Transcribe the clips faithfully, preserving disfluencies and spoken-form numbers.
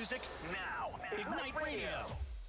music now. Ignite Radio.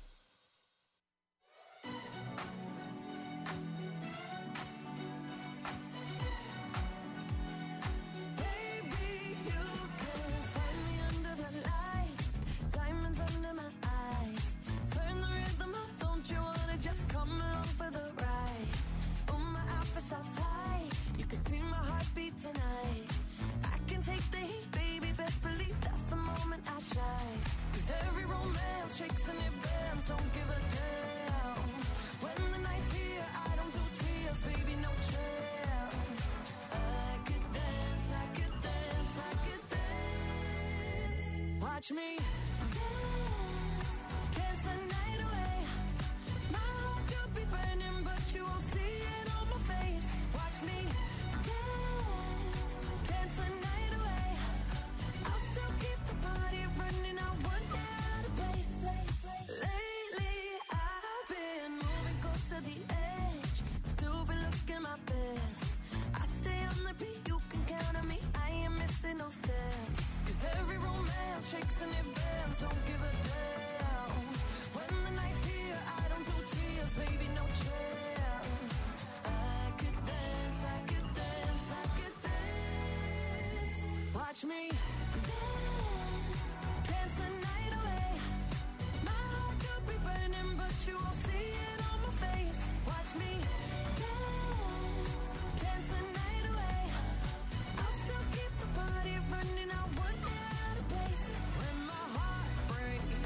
Tonight, I can take the heat, baby. Best believe that's the moment I shine. 'Cause every romance shakes and it bends. Don't give a damn. When the night's here, I don't do tears, baby. No chance. I could dance, I could dance, I could dance. Watch me dance, dance the night away. My heart could be burning, but you won't see it on my face. Watch me dance, dance the night away. I'll still keep the party running. I won't get out of place. Lately I've been moving close to the edge, still be looking my best. I stay on the beat, you can count on me. I ain't missing no steps. 'Cause every romance shakes and it bends. Don't give a damn. When the night's here, I don't do tears, baby. No chance. I could dance, I could dance, I could dance. Watch me dance, dance the night away. My heart could be burning, but you won't see it on my face. Watch me dance, dance the night away. I'll still keep the party running. I won't get out of place. When my heart breaks,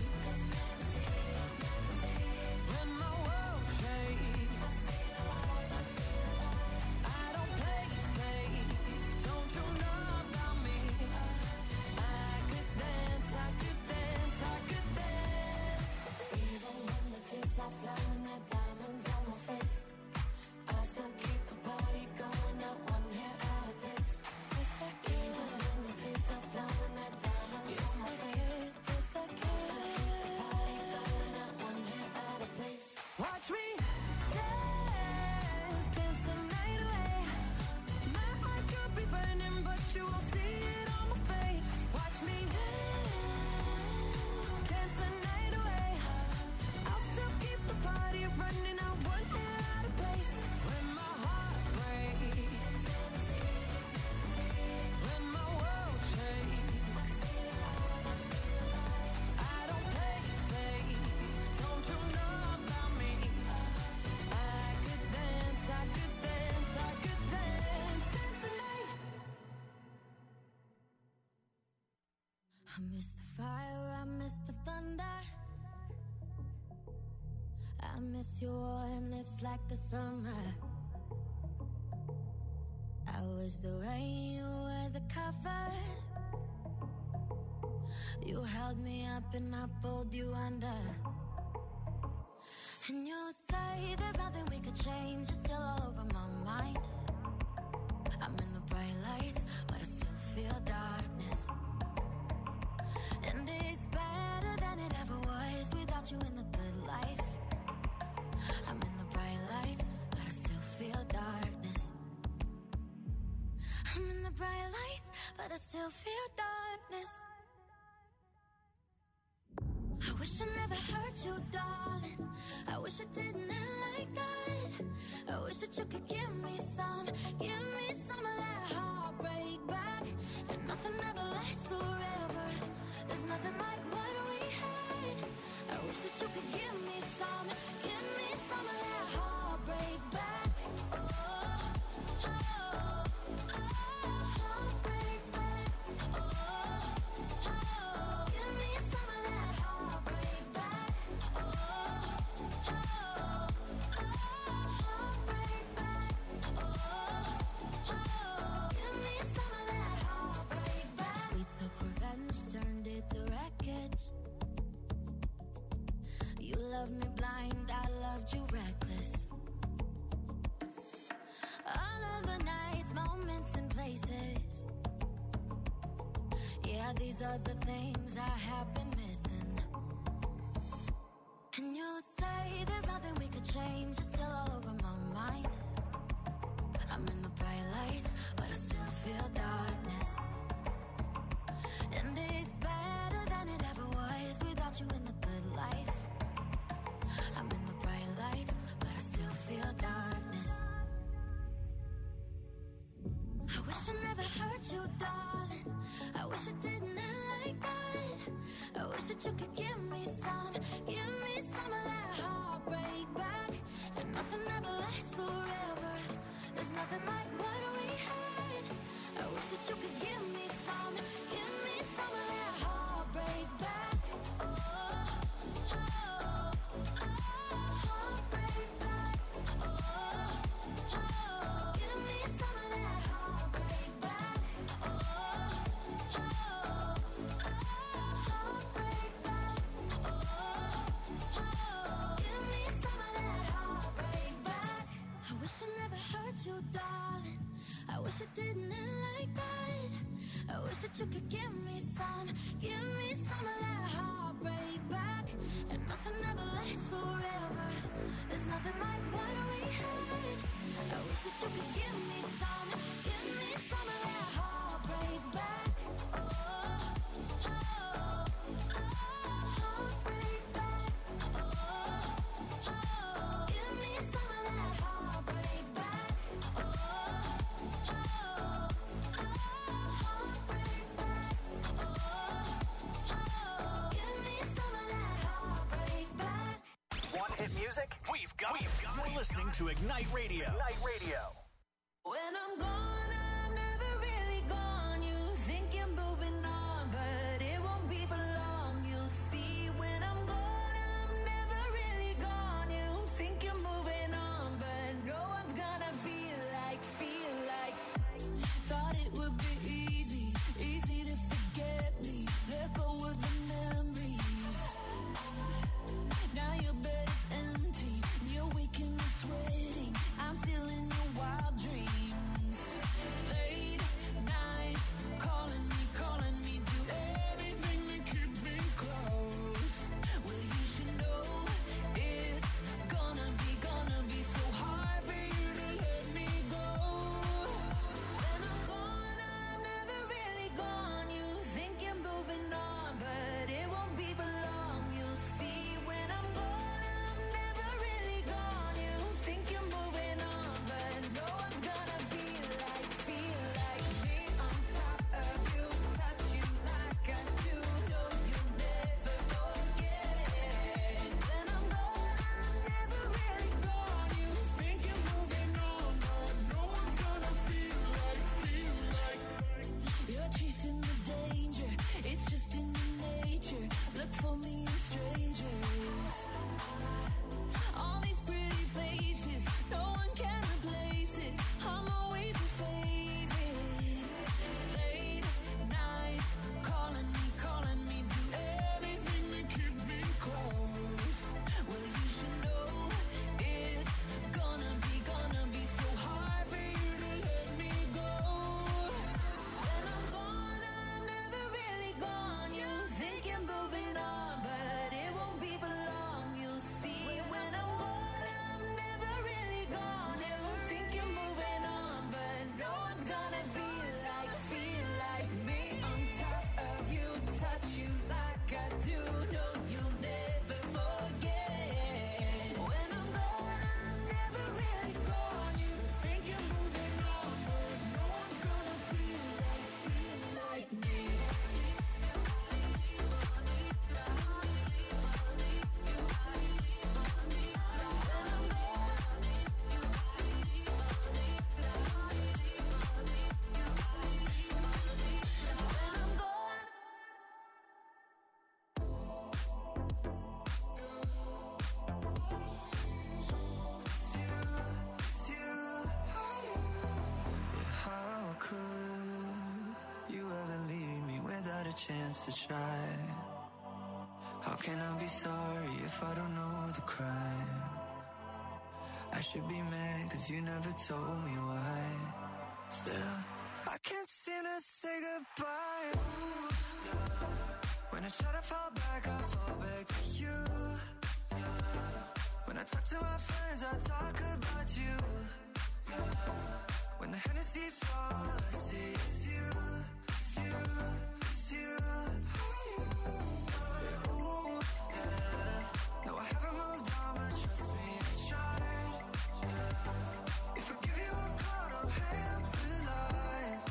when my world shakes, I don't play safe. Don't you know about me? I could dance, I could dance, I could dance. Even when the tears are flowing, the diamonds on my face, I still keep the party going. Not one hair out of place. Yes, I can. Even when the tears are flowing, the diamonds on my face, yes, I can. Not one hair out of place. Watch me dance, dance the night away. My heart could be burning, but you won't see it on my face. Watch me dance, dance the night away. I'll still keep the party running. I won't get out of place. When my heart breaks, when my world shakes, I don't play safe. Don't you know about me? I could dance, I could dance, I could dance, dance the night. I miss the fire, I miss the thunder. I miss your warm lips like the summer. I was the rain, you were the cover. You held me up and I pulled you under. And you say there's nothing we could change. You're still all over my mind. I'm in the bright lights, but I still feel darkness. And it's better than it ever was without you in the good life. I'm in the bright lights, but I still feel darkness. I'm in the bright lights, but I still feel darkness. I wish I never hurt you, darling. I wish I didn't end like that. I wish that you could give me some, give me some of that heartbreak back. And nothing ever lasts forever. There's nothing like what we had. I wish that you could give me some, give me some of that heartbreak back. Oh, oh, oh, heartbreak back. Oh, oh, give me some of that heartbreak back. Oh, oh, oh, heartbreak back. Oh, oh, give me some of that heartbreak back. We took revenge, turned it to wreckage. You loved me blind, I loved you reckless. All of the nights, moments and places. Yeah, these are the things I have been missing. And you say there's nothing we could change. You're still all over my mind. I'm in the bright lights, but I still feel darkness. And it's better than it ever was wish I never hurt you, darling. I wish it didn't end like that. I wish that you could give me some, give me some of that heartbreak back. And nothing ever lasts forever. There's nothing like what we had. I wish that you could give me some, give me some of that heartbreak back. Oh, oh, oh, heartbreak back. Oh, oh, give me some of that heartbreak back. Oh, oh, oh, heartbreak back. Oh, oh, give me some of that heartbreak back. I wish I never hurt you, darling. I wish it didn't end like that. I wish that you could give me some, give me some of that heartbreak back. And nothing ever lasts forever. There's nothing like what we had. I wish that you could give me some, give me some of that heartbreak back. Oh, oh, oh, heartbreak back. Oh, oh, give me some of that heartbreak back. Oh, oh, oh, heartbreak back. Oh, oh, give me some of that heartbreak back. Want hit music? We've got it. You're listening to Ignite Radio. Ignite Radio. When I'm gone, I'm never really gone. You think you're moving on, but it won't be for long. You'll see when I'm gone, I'm never really gone. You think you're moving on, but no one's gonna feel like, feel like. Thought it would be easy, easy to forget me. Let go of the memories. Now your bed is empty, and you're waking up sweating. I'm still in your wild dreams. Late nights, calling me, calling me, do everything to keep me close. Well, you should know it's gonna be, gonna be so hard for you to let me go. When I'm gone, I'm never really gone. You think you're moving on, but it won't be for long. You'll see when I'm gone, I'm never really gone. You think you're moving on, but no one's gonna feel like, feel like me on top of you, touch you like I do. No, you'll never forget. When I'm gone, I'm never really gone. You think you're moving on, but no one's gonna feel like, feel like. You're chasing the danger, it's just in your nature. Look for me in strangers. All these pretty faces, no one can replace it. I'm always a favorite. Late nights, calling me, calling me, do everything to keep me close. Well, you should know it's gonna be, gonna be so hard for you to let me go. When I'm gone, I'm never really gone. You think you're moving on, but it won't be for long. You'll see when I'm gone, I'm never really gone. You think you're moving on, but no one's gonna feel like, feel like me on top of you, touch you like I do. No, you'll never forget. When I'm gone, I'm never really gone. You think you're moving on, but no one's gonna feel like, feel like me. How could you ever leave me without a chance to try? How can I be sorry if I don't know the crime? I should be mad cause you never told me why. Still, I can't seem to say goodbye. Ooh, yeah. When I try to fall back, I fall back to you. Yeah. When I talk to my friends, I talk about you. Yeah. When the Hennessy's all I see is you, it's you, it's you. Yeah, ooh, yeah. No, I haven't moved on, but trust me, I tried. Yeah. If I give you a call, don't hang up the line.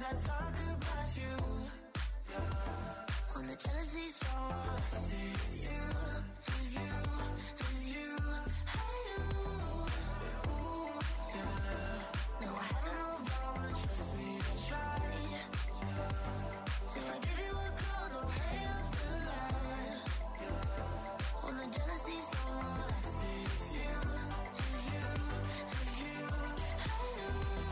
I talk about you. Yeah. When the jealousy's strong, all I see is you, is you, is you, hey you. Ooh, yeah. No, I haven't moved on, but trust me, I tried. Yeah. If I give you a call, don't hang up the line. Yeah. When the jealousy's strong, all I see is you, is you, is you, hey you.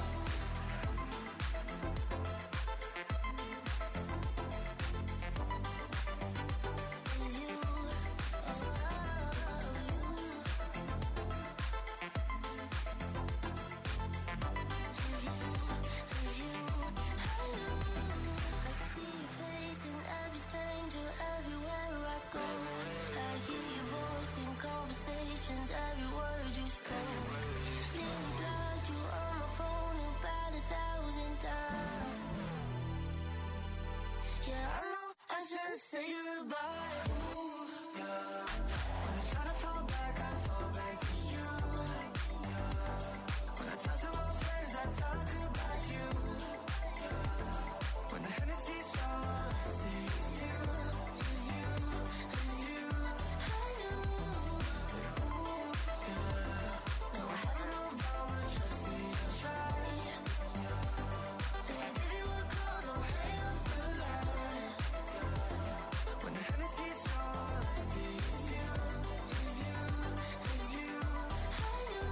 Say goodbye. Ooh, yeah. When I try to fall back, I fall back to you. Yeah. When I talk to my friends, I talk about you. Yeah. When the Hennessy's strong, all I see is you, is you, is you, hey you. Ooh, yeah. No, I haven't moved on, but trust me, I tried. Yeah. If I give you a call, don't hang up the line. When the Hennessy's strong, all I see is you, is you, is you, hey you.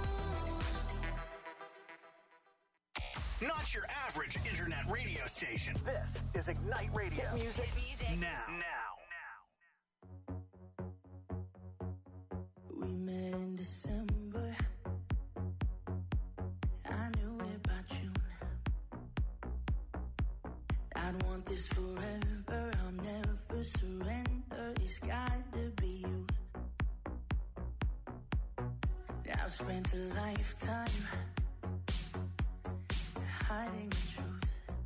Not your average internet radio station. This is Ignite Radio. Hit music, Hit music. now. Now. We met in December. I knew it by June. I'd want this forever. I'll never surrender. It's got to be you. I've spent a lifetime hiding the truth.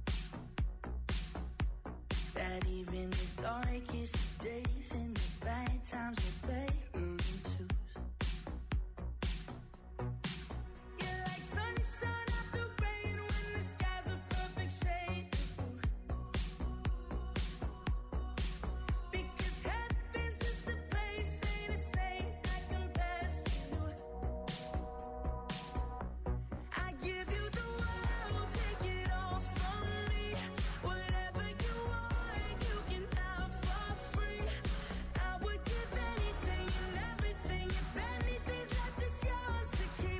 That even the darkest of days and the bad times are better than twos. You're like sunshine after rain when the sky's a perfect shade of blue. Because heaven's just a place, ain't a saint that compares to you. I give you the world, take it all from me. Whatever you want, you can have for free. I would give anything and everything. If anything's left, it's yours to keep.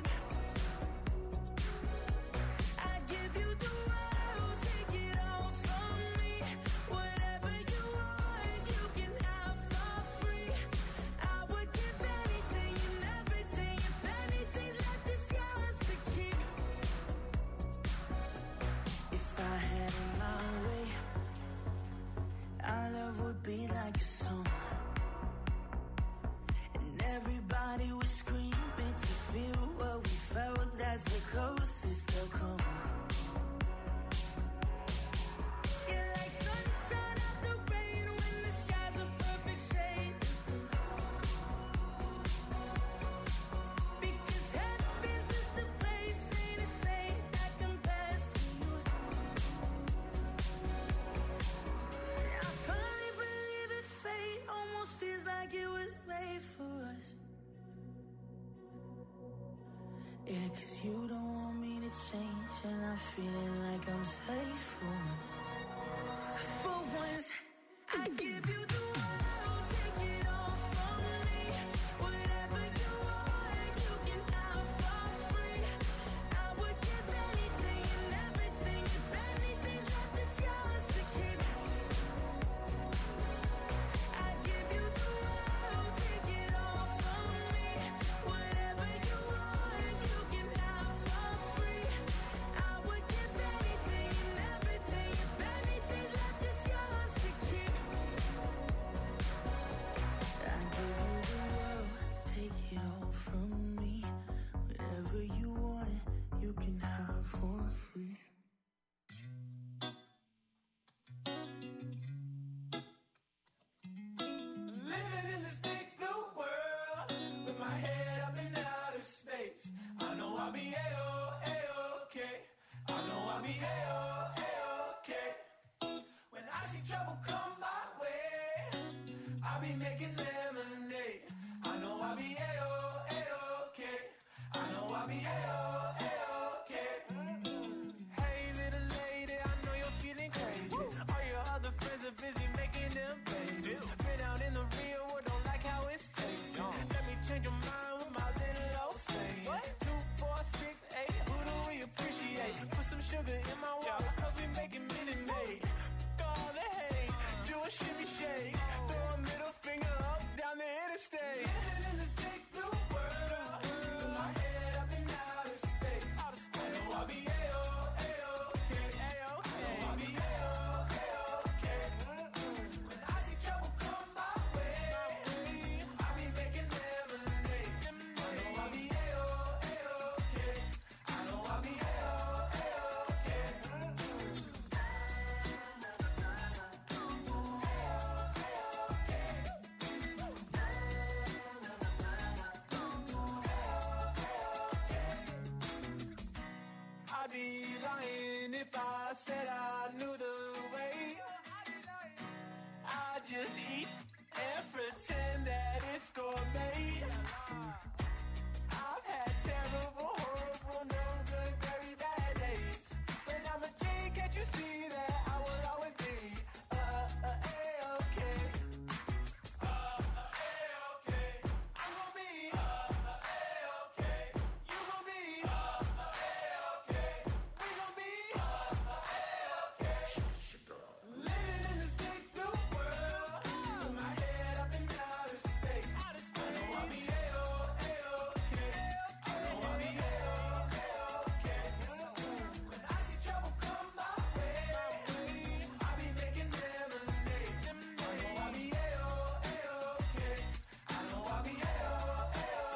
I give you the world, take it all from me. Whatever you want, you can have for free. I would give anything and everything. If anything's left, it's yours to keep. If I had it my way, our love would be like a song, and everybody would scream to feel what we felt. That's the closest they'll come. You're like sunshine after rain when the sky's a perfect shade of blue. Because heaven's just a place, ain't a saint that compares to you. I finally believe in fate, almost feels like it was made for us. Yeah, 'cause you don't want me to change, and I'm feeling like I'm safe for once. For once, I give you the world, take it all from me. Whatever you want, you can have for free. I would give anything and everything. If anything's left, it's yours to keep. I give you the world, take it all from me. Whatever you want, you can have for free. I would give anything and everything. If anything's left, it's yours to keep. said I knew the way. I just eat and pretend that it's gourmet. I've had terrible, horrible, no good, very bad days. But I'm a G, can't you see that I will always be uh, uh, A-okay. Uh, uh, A-okay. I'm gonna be uh, uh, A-okay. You gonna be uh, uh, A-okay. We gonna be uh, uh, A-okay. Living in this big blue world, with my head up in outer space. I know I'll be A-oh, A-okay. I know I'll be A-oh, A-okay. When I see trouble come my way, I'll be making lemonade. I know I'll be A-oh, A-okay. I know I'll be A-oh,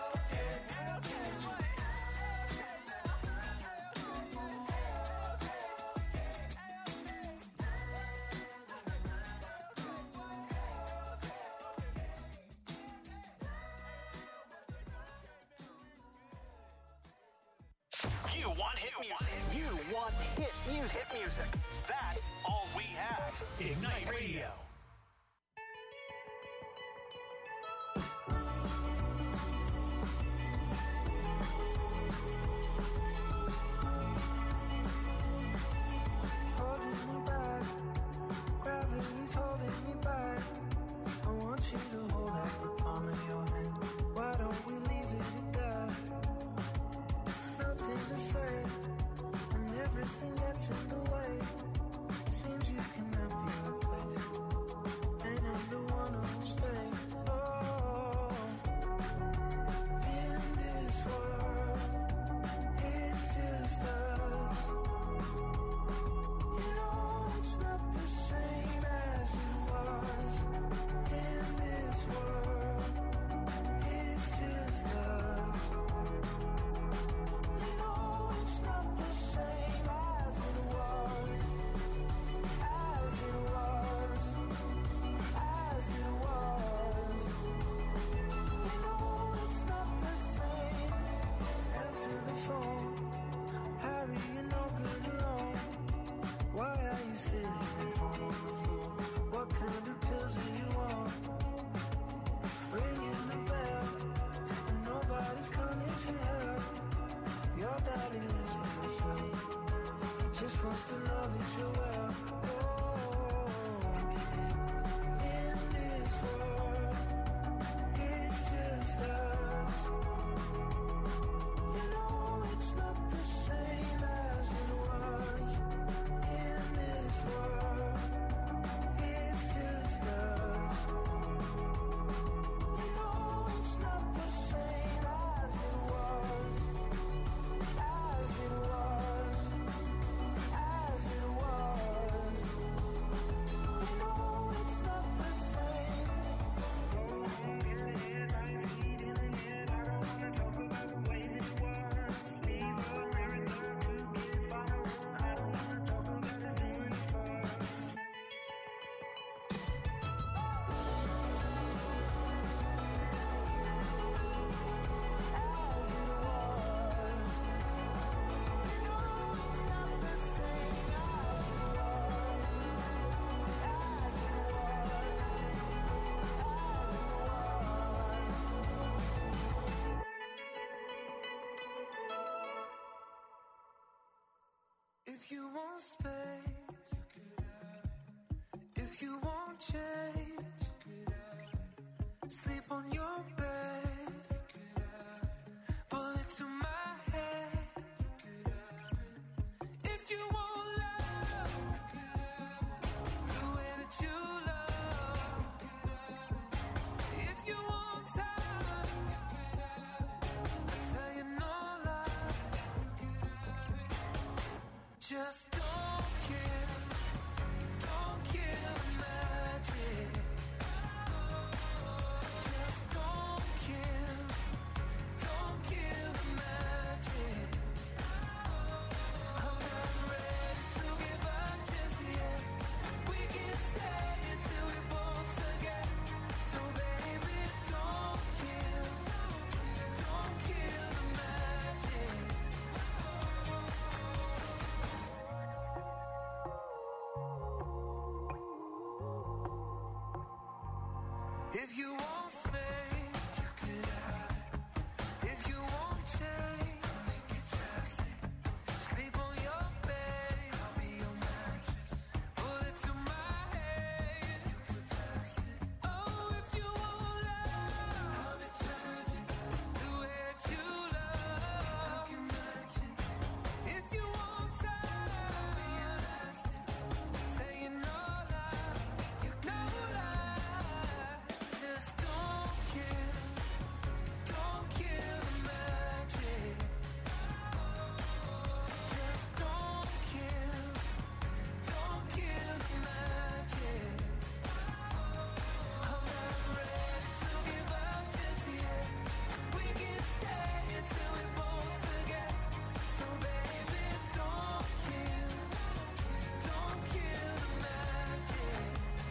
You want hit music. You want hit music. Hit music. That's all we have. Ignite Radio. Holding me back, gravity's holding me back. I want you to hold out the palm of your hand. Why don't we leave it at that? Nothing to say, and everything gets in the way. Seems you cannot be replaced, and I'm the one who'll stay. Oh, in this world, it's just us. You know it's not the same as it was. In this world, it's just us. You know it's not the same as it was. As it was. As it was. You know it's not the same. Answer the phone. Harry, you're no good alone. Why are you sitting at home on the floor? What kind of pills are you on? Ringing the bell, and nobody's coming to help. Your daddy lives with himself. He just wants to know that you're well. Oh, in this world, it's just us. You know it's not the same as it was. In this world, it's just us. You know it's not the same as it was. As it was. As it was. You know it's not the same. Getting headlights, heat in the head. I don't wanna talk about the way that it was. Leave America, two kids, follow. I don't wanna talk about us doing it first. As it was. You know it's not the same as it was. As it was. As it was. If you want space, if you want change, sleep on your bed, bullet to my head. If you want love, the way that you love. If you want time, I tell you no lie. Just don't kill, don't kill the magic. Just don't kill. If you want space, you could have it. If you want change, you can just sleep on your bed. I'll be your mattress. Bullet to my head, you could pass it. Oh, if you want love, I'll be tragic. The way that you love, I can match it. If you want time, I'll be elastic. Saying no lie, you no lie. Just don't kill, don't kill the magic. Just don't kill, don't kill the magic. I'm not ready to give up just yet. We can stay until we both forget. So baby, don't kill, don't kill the magic.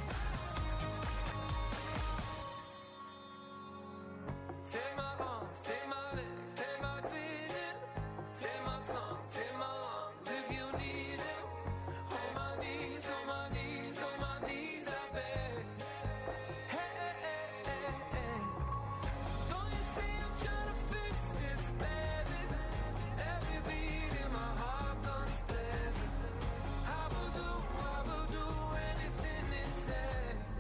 Take my arms, take my legs, take my vision, take my tongue, take my lungs if you need it. On my knees, on my knees, on my knees, I beg. Hey, hey, hey, hey, hey. Don't you see I'm trying to fix this, baby? Every beat in my heart guns blazing. I will do, I will do anything it takes.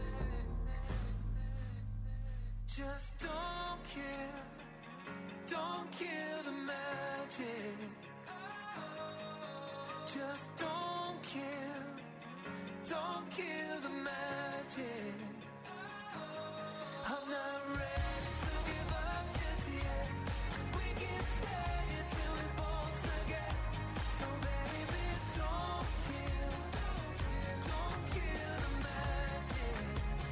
Just don't kill, don't kill the magic. Just don't kill, don't kill the magic. I'm not ready to give up just yet. We can stay until we both forget. So baby, don't kill, don't kill the magic.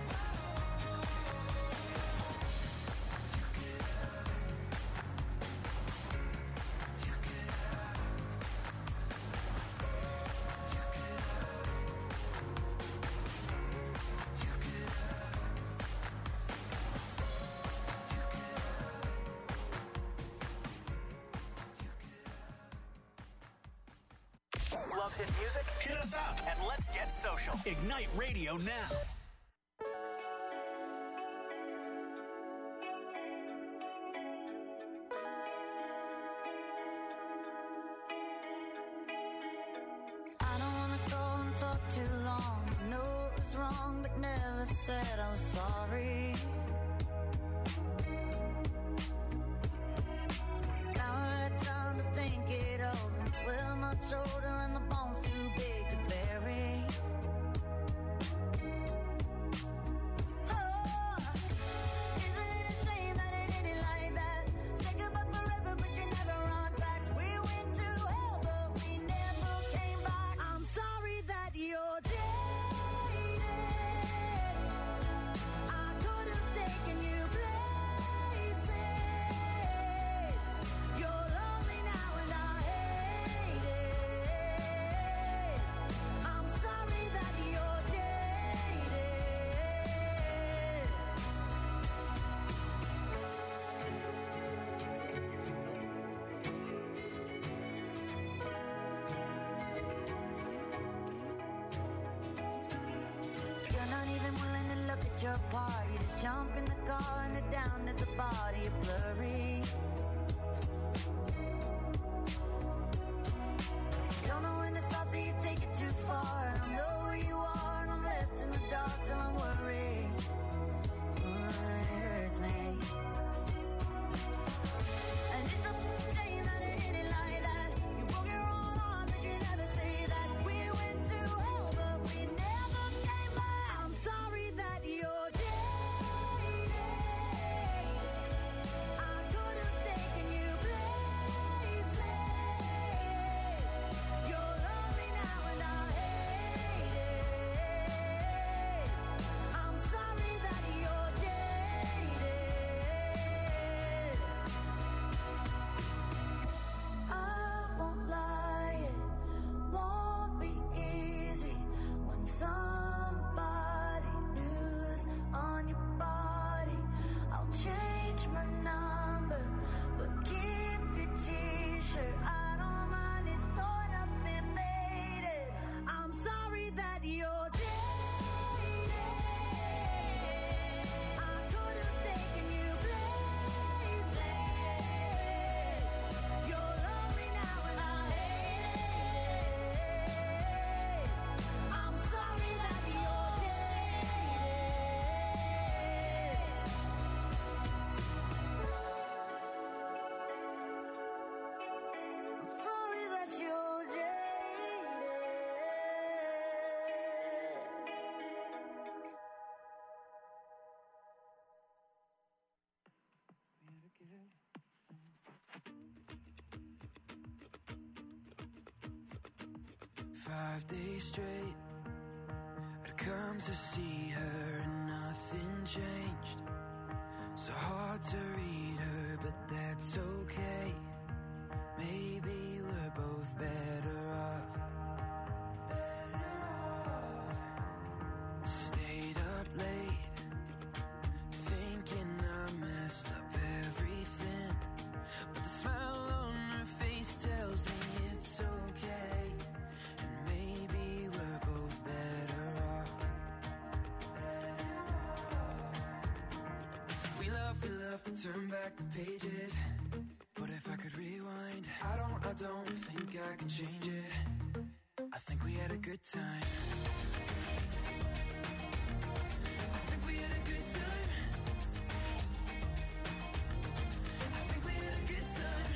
You could have it. You could have it. You could have it. You could have it. You could have it. Love hit music? Hit us up and let's get social. Ignite Radio now. I don't wanna go and talk too long. I know it was wrong, but never said I was sorry. Now I had time to think it over. Well, my shoulder and the bones too big to bury. Oh, isn't it a shame that it ended like that? Say goodbye forever, but you never run back. We went to hell, but we never came back. I'm sorry that you're jaded. I could have taken you places. You're lonely now and I hate it. I'm sorry that you're jaded. You're not even willing to look at your part. You just jump in the car and head down to the body. You're blurry. Don't know when to stop till you take it too far. I don't know where you are and I'm left in the dark till I'm worried. Oh, it hurts me. And it's a shame that it ended like that. You broke your own heart, but you never say that. We went to hell, but we never came back. I'm sorry that you're jaded. I could have taken five days straight. I'd come to see her and nothing changed. So hard to read her, but that's okay. Maybe we're both better off. Better off. Stayed up late, thinking I messed up everything. But the smile on her face tells me it's okay. And maybe we're both better off. Better off. We love, we love to turn back the pages. But if I could rewind, I don't, I don't think I can change it. I think we had a good time. I think we had a good time. I think we had a good time.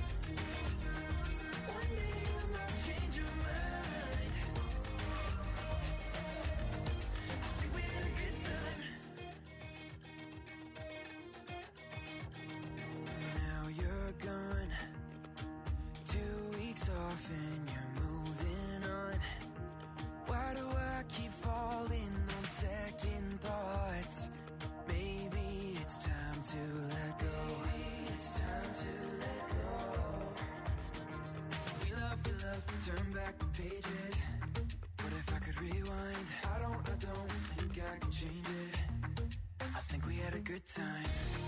One day you might change your mind. I think we had a good time. Now you're gone, two weeks off and you're moving on. Why do I keep falling on second thoughts? Maybe it's time to let go. Maybe it's time to let go. We love, we love to turn back the pages. But if I could rewind, I don't, I don't think I can change it. I think we had a good time.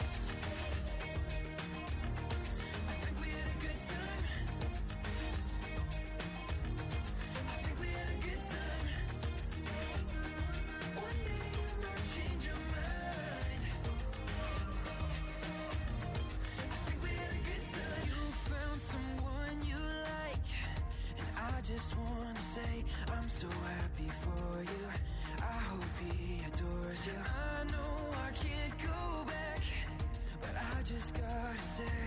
I think we had a good time. I think we had a good time. One day you might change your mind. I think we had a good time. You found someone you like, and I just wanna say I'm so happy for you. I hope he adores you. I know I can't go back, but I just gotta say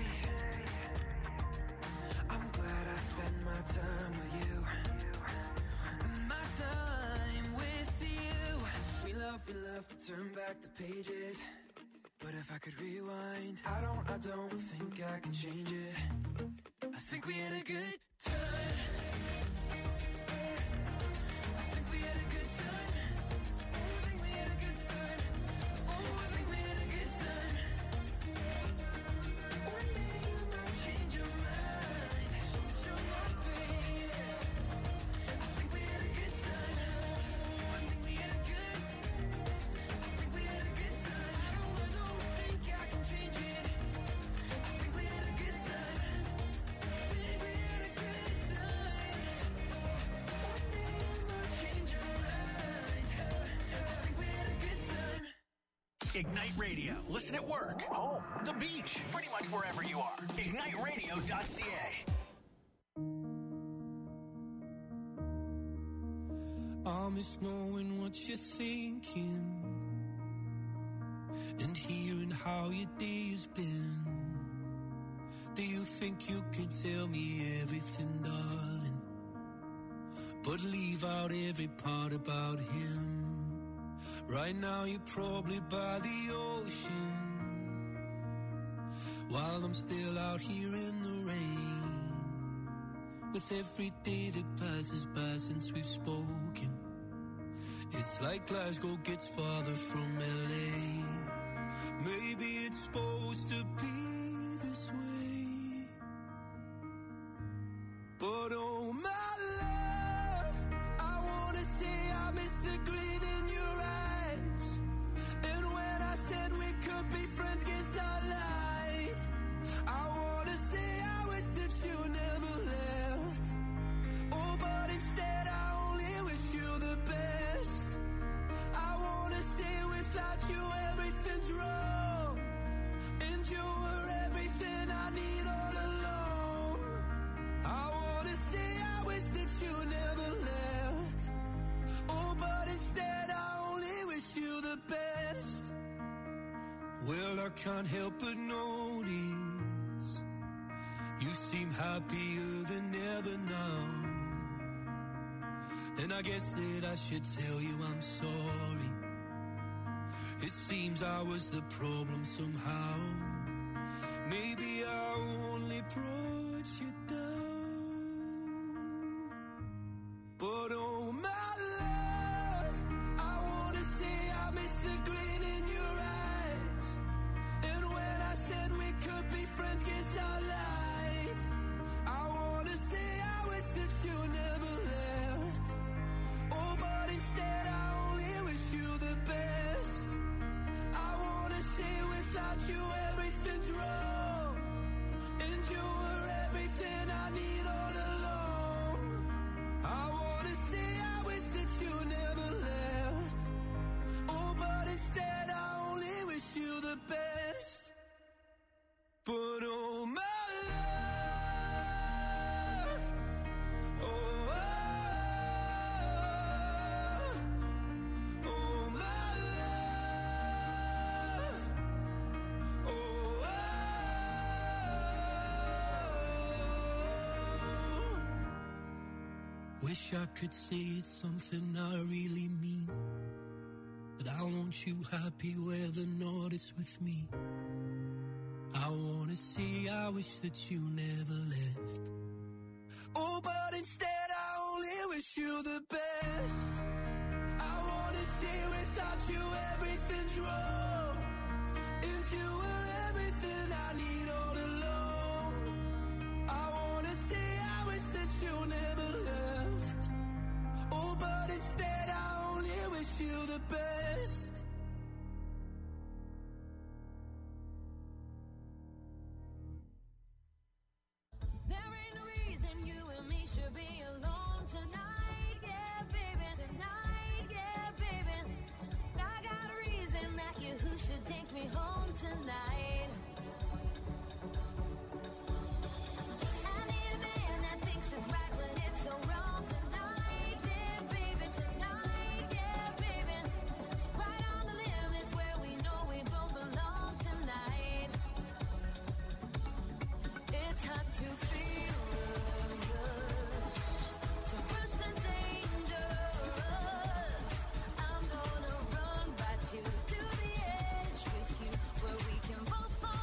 I'm glad I spent my time with you. My time with you. We love, we love to turn back the pages. But if I could rewind, I don't, I don't think I can change it. I think we had a good time. I think we had a good time. Oh, I think we had a good time. Oh, I think we had a good time. One day you might change your mind. Change your mind, baby. I think we had a good time. Oh, I think we had a good time. I think we had a good time. I don't, I don't think I can change it. I think we had a good time. I think we had a good time. One day you might change your mind. I think we had a good time. Ignite Radio. Listen at work, home, the beach, pretty much wherever you are. ignite radio dot c a. I miss knowing what you're thinking and hearing how your day's been. Do you think you could tell me everything, darling, but leave out every part about him? Right now you're probably by the ocean, while I'm still out here in the rain. With every day that passes by since we've spoken, it's like Glasgow gets farther from L A. Maybe it's supposed to be this way, but oh my love, I wanna say I miss the green in your eyes. And when I said we could be friends, guess I lied. I wanna say I wish that you never left. Oh, but instead I only wish you the best. I wanna say without you everything's wrong, and you were everything I need all along. I wanna say I wish that you never left. Oh, but instead I only wish you the best. Well, I can't help but notice you seem happier than ever now. And I guess that I should tell you I'm sorry. It seems I was the problem somehow. Maybe I only brought you down, but Wish I could say it's something I really mean, but I want you happy where the north is with me. I wanna say I wish that you never left. Oh, but instead I only wish you the best. I wanna say without you everything's wrong, and you were everything I need all along. I wanna say I wish that you never left. Oh, but instead I only wish you the best. There ain't no reason you and me should be alone tonight, yeah, baby. Tonight, yeah, baby. I got a reason that you who should take me home tonight. I need a man that thinks it's right when it's so wrong tonight, yeah, baby. Tonight, yeah, baby. Right on the limits where we know we both belong tonight. It's hard to feel the rush, to rush the dangerous. I'm gonna run right you to the edge with you, where we can both fall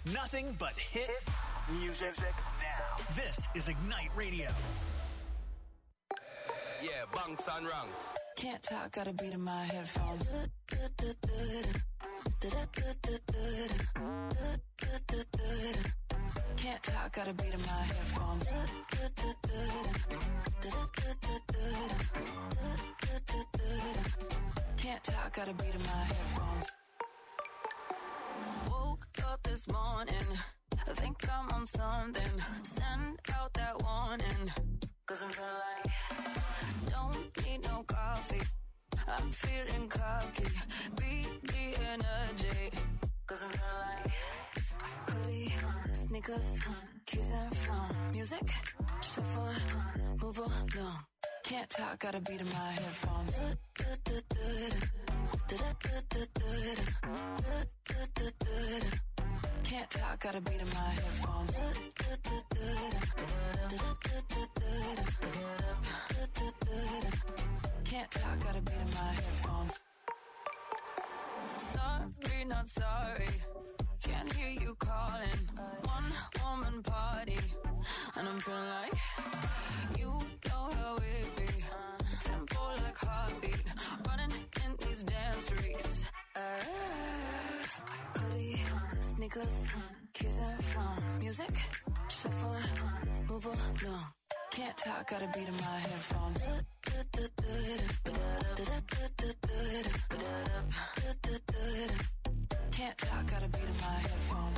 Nothing but hit music now. This is Ignite Radio. Yeah, bunks and ranks. Can't talk, got a beat in my headphones. Can't talk, got a beat in my headphones. Can't talk, got a beat in my headphones. Woke up this morning, I think I'm on something. Send out that warning, cause I'm feeling like don't need no coffee. I'm feeling cocky, beat the energy, cause I'm feeling like hoodie, sneakers, keys and phone. Music, shuffle, move along. Can't talk, got a beat in my headphones. Can't talk, got a beat in my headphones. Can't talk, got a beat in my headphones. Sorry, not sorry. Can't hear you calling. One woman party, and I'm feeling like you know how it be. Tempo like heartbeat, running in these damn streets. Uh, hoodie, sneakers, keys and phone. Music, shuffle, move along. Can't talk, got a beat in my headphones. Can't talk, got a beat in my headphones.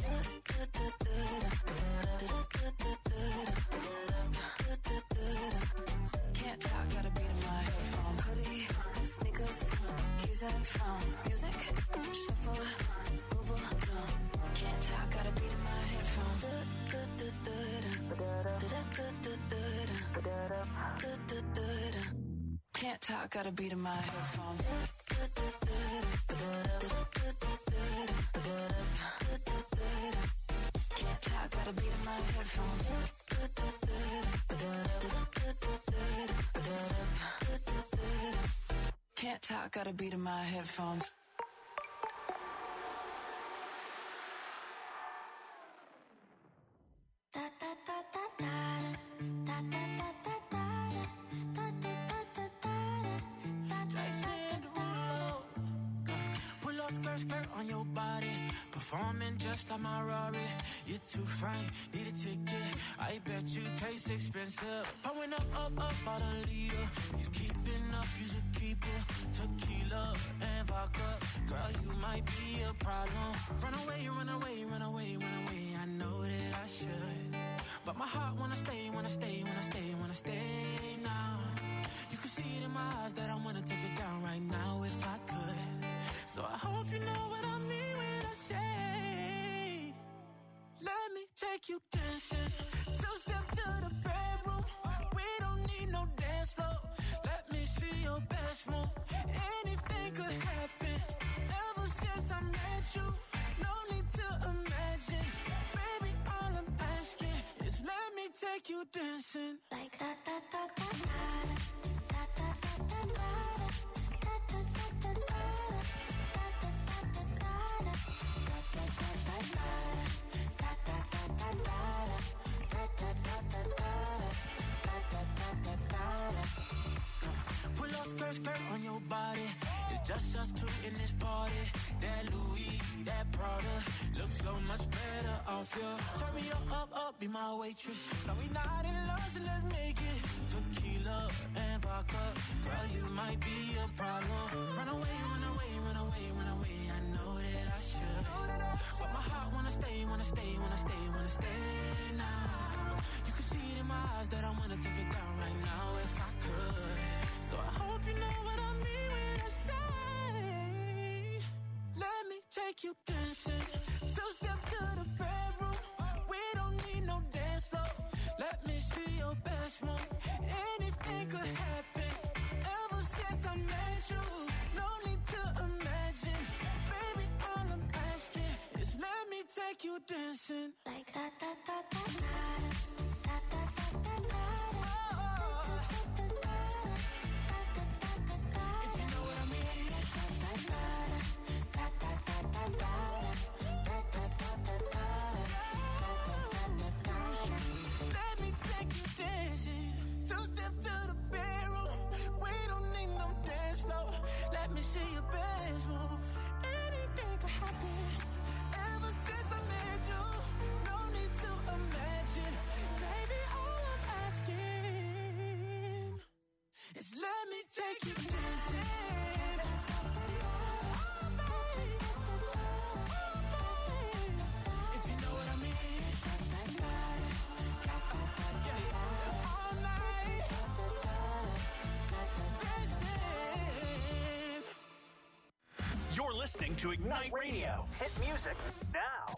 Can't talk, got a beat in my headphones. Hoodie, sneakers, keys and phone. Music, shuffle, move along. Can't talk, got a beat in my headphones. Can't talk, got a beat in my headphones. Can't talk, got a beat in my headphones. Can't talk, got a beat in my headphones. Da da da da da da da da da da da da da da. Pull up skirt, skirt on your body. Performing just like my Rari. You're too fine, need a ticket. I bet you taste expensive. Pouring up, up, up, about a liter. If you keeping up, you should keep it. Tequila and vodka. Girl, you might be a problem. Run away, run away, run away, run away. I know that I should, but my heart wanna stay, wanna stay, wanna stay, wanna stay now. You can see it in my eyes that I wanna take it down right now if I could. So I hope you know what I mean when I say, let me take you dancing. Two step to the bedroom. We don't need no dance floor. Let me see your best move. Anything could happen. Ever since I met you, no need to imagine. Baby, all I'm asking is let me take you dancing. Like da da da da da da da da da da. Pull up skirt, skirt on your body. It's just us two in this party. That Louis, that Prada looks so much better off you. Turn me up, up, up, be my waitress. No, we not in love, so let's make it. Tequila and vodka. Girl, you might be a problem. Run away, run away, run away, run away. I know that I should, but my heart wanna stay, wanna stay, wanna stay, wanna stay now. You can see it in my eyes that I wanna take it down right now if I could. So I hope you know what I mean when I say, let me take you dancing. Two step to the bedroom. We don't need no dance floor. Let me see your best move. Anything could happen. Ever since I met you, no need to imagine. Baby, all I'm asking is let me take you dancing. Like da da da da da da da da da da. see your bands move. Anything could happen. Ever since I met you, no need to imagine. Baby, all I'm asking is let me take you dancing. You're listening to Ignite Radio. Hit music now.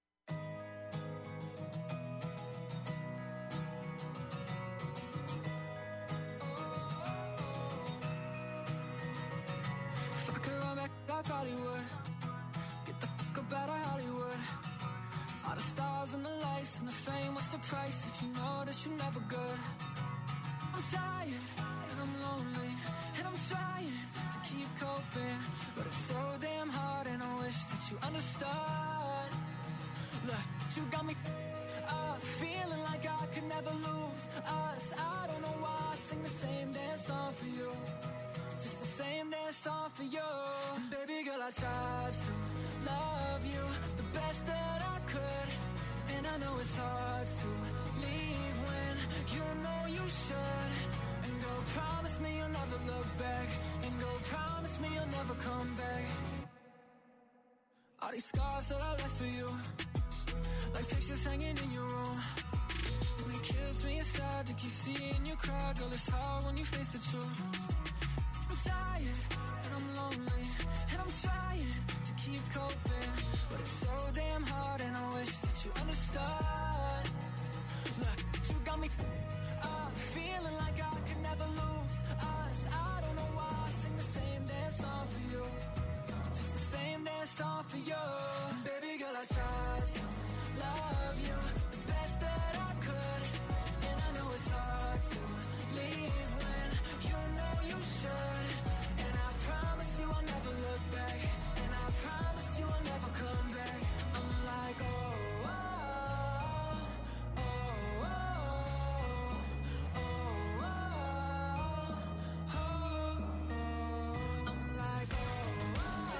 If I could run back, I probably would. Get the fuck up out of Hollywood. All the stars and the lights and the fame, what's the price if you know that you're never good? I'm tired and I'm lonely and I'm trying to keep coping, but it's so damn hard and I wish that you understood. Look, you got me up, feeling like I could never lose us. I don't know why I sing the same damn song for you, just the same damn song for you. And baby girl, I tried to love you the best that I could, and I know it's hard to leave when you know you should. And go promise me you'll never look back, and go promise me you'll never come back. All these scars that I left for you, like pictures hanging in your room, and it kills me inside to keep seeing you cry. Girl, it's hard when you face the truth. I'm tired and I'm lonely and I'm trying to keep coping, but it's so damn hard and I wish that you understood. Look, you got me up, feeling like I could never lose us. I don't know why I sing the same damn song for you, just the same damn song for you. And baby girl, I tried to love you the best that I could, and I know it's hard to leave when you know you should. And I promise you I'll never look back, and I promise you I'll never come back. I'm like, oh, oh, oh, oh, oh, oh, oh, oh. I'm like, oh,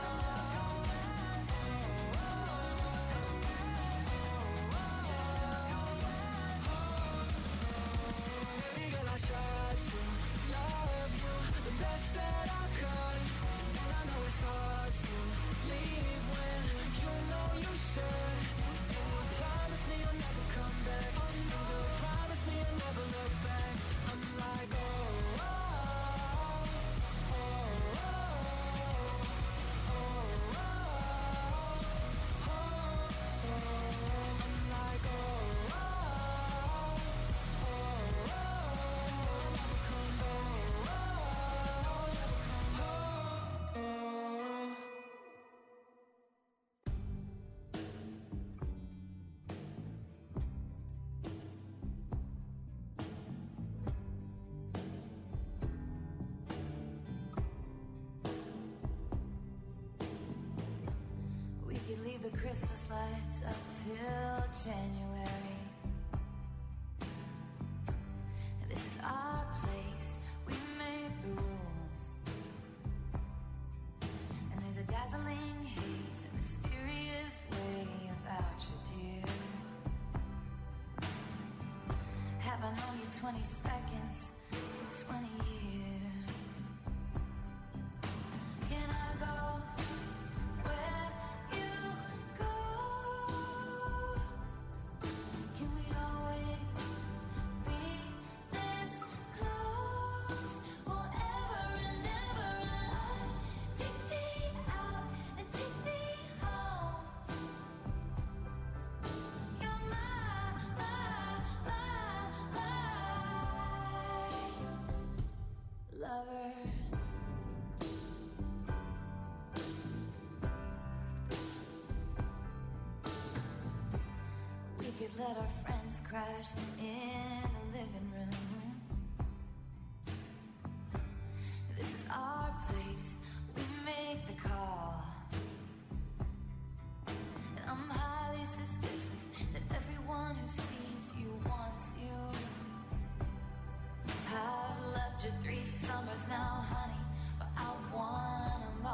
baby girl, I tried to love you the best that I could, and I know it's hard to leave when you know you should. And you promise me you'll never come back, and you promise me you'll never look back. I'm like, oh, oh, oh, oh, oh, oh, oh, oh. I'm like, oh, oh, oh, oh, never come back, oh, never come back, oh. We could leave the Christmas lights up till January. This is our place, we make the rules. And there's a dazzling haze, a mysterious way about you, dear. Have I known you twenty seconds or twenty years? Can I go where you go? Can we always be this close forever and ever? And take me out and take me home. You're my, my, my, my lover. We could let our friends crash in the living room. This is our place, we make the call. And I'm highly suspicious that everyone who sees you wants you. I've loved you three summers now, honey, but I want 'em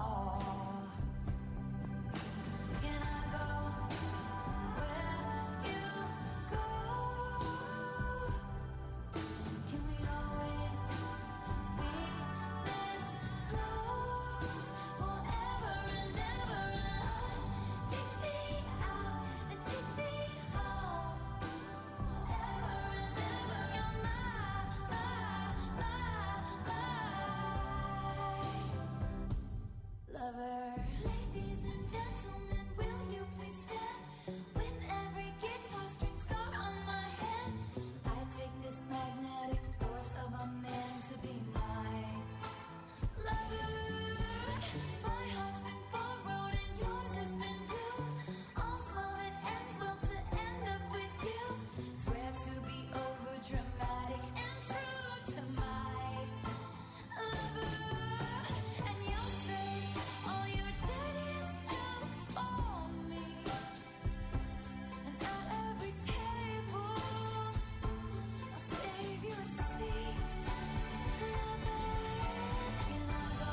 lover. Ladies and gentlemen, will you please stand? With every guitar string scar on my hand, I take this magnetic force of a man to be my lover. My heart's been borrowed and yours has been blue. All's well that ends well to end up with you. Swear to be over dramatic and true to my lover. And you'll say all your dirtiest jokes for me. And at every table I'll save you a seat. Lover, and I'll go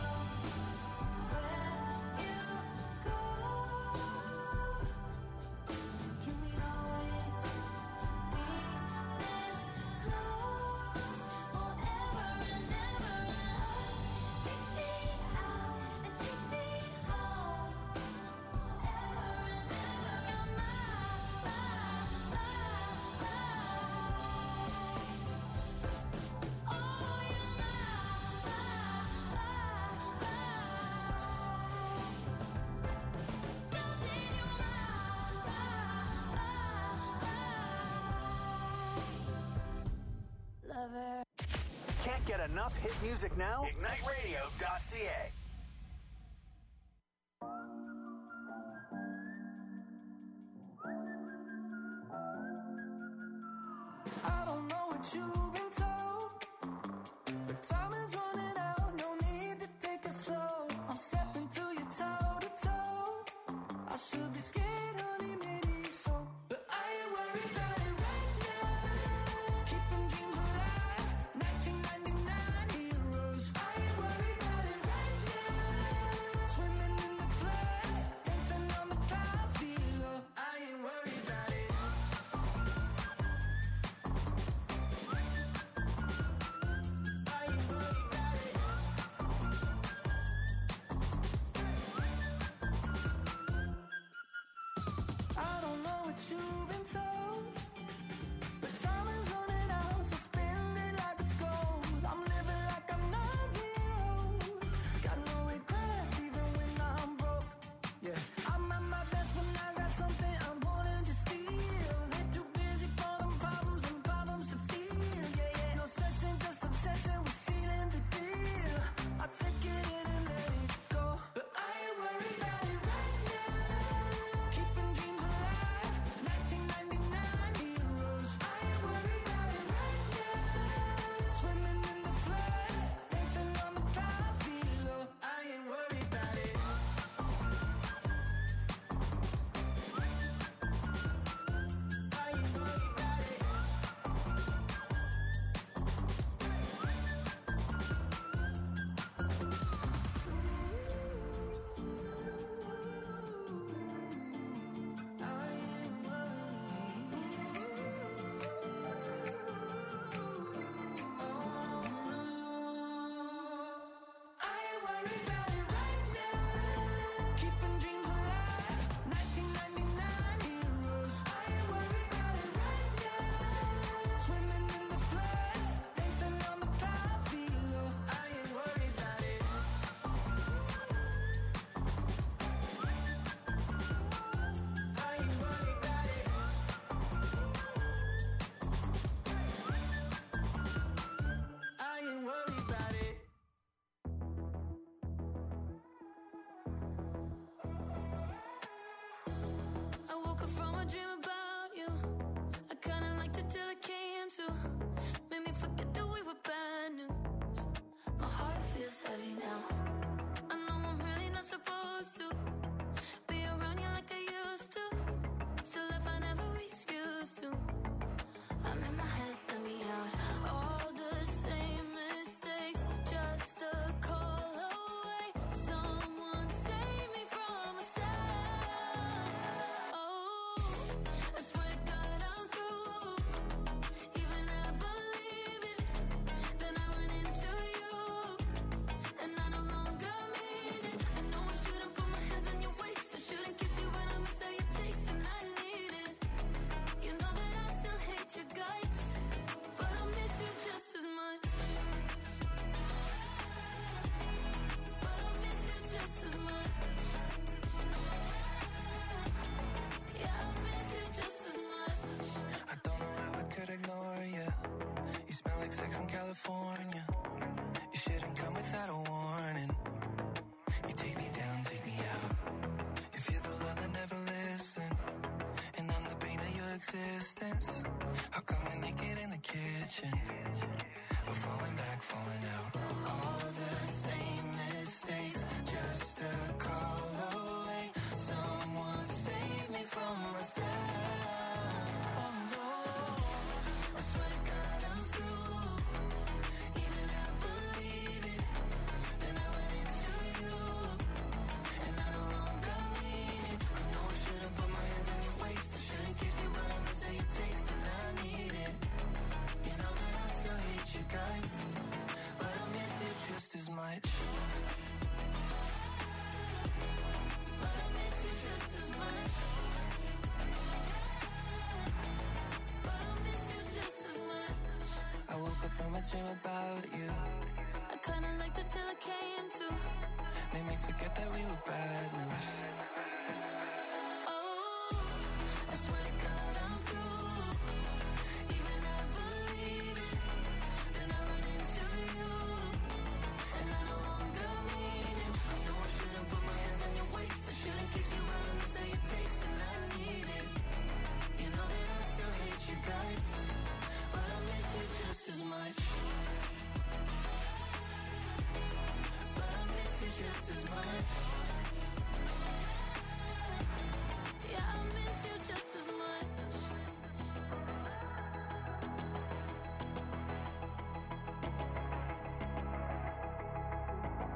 where you go. Can we always be this close forever and ever? Take me out and take me home forever and ever. You're my, my, my, my. Oh, you're my, my, my, my. Darling, you're my, my, my, my. Lover. Can't get enough hit music now? Ignite Radio dot C A. I don't know what you've been told, but time is running out. No need to take it slow. I'm stepping to you toe to toe. I should be scared, honey, maybe so, but I ain't worried about it right now. Keeping dreams alive, nineteen ninety-nine heroes. I ain't worried about it right now. Swimming in the floods, dancing on the clouds below. I ain't worried about it. I don't know what you've been told, but time is running out, so spend it like it's gold. I'm living like I'm nine zeros. Got no regrets even when I'm broke. Yeah, I'm at my best when I got something I'm wanting to steal. They're too busy for them problems and problems to feel. Yeah, yeah, no stressing, just obsessing with sealing the deal. I take it in and let it go, but I ain't worried about it right now. Keeping dreams alive, nineteen ninety-nine heroes. I ain't worried about it right now. Swimming in the floods, dancing on the clouds below. I ain't worried about it. I ain't worried about it. I ain't worried about it right now. Keeping dreams alive, nineteen ninety-nine heroes. I ain't worried about it right now. Swimming in the floods, dancing on the clouds below. I ain't worried about it. I ain't worried about it. I ain't worried about it. I woke up from a dream about you. I kinda liked it till it came to. Made me forget that we were bad news. My heart feels heavy now. I know I'm really not supposed to be around you like I used to. Still I find every excuse to. I'm in my head, let me out. All the same mistakes, just a call away. Someone save me from myself. Oh, I swear to God I'm through. Even I believe it. Then I run into you, and I no longer nights. How come we're naked in the kitchen? We're falling back, falling out. All the same mistakes, just a call away. Someone save me from myself. Oh no, I swear to God I'm through. Even I believe it. Then I went into you, and I no longer mean it. I know I should've put my hands on your waist. I should've kissed you, but I miss how you taste, and I need it. You know that I still hate you guys, but I miss you just as much. But I miss you just as much. But I miss you just as much. I woke up from a dream about you. I kinda liked it till it came to. Made me forget that we were bad news.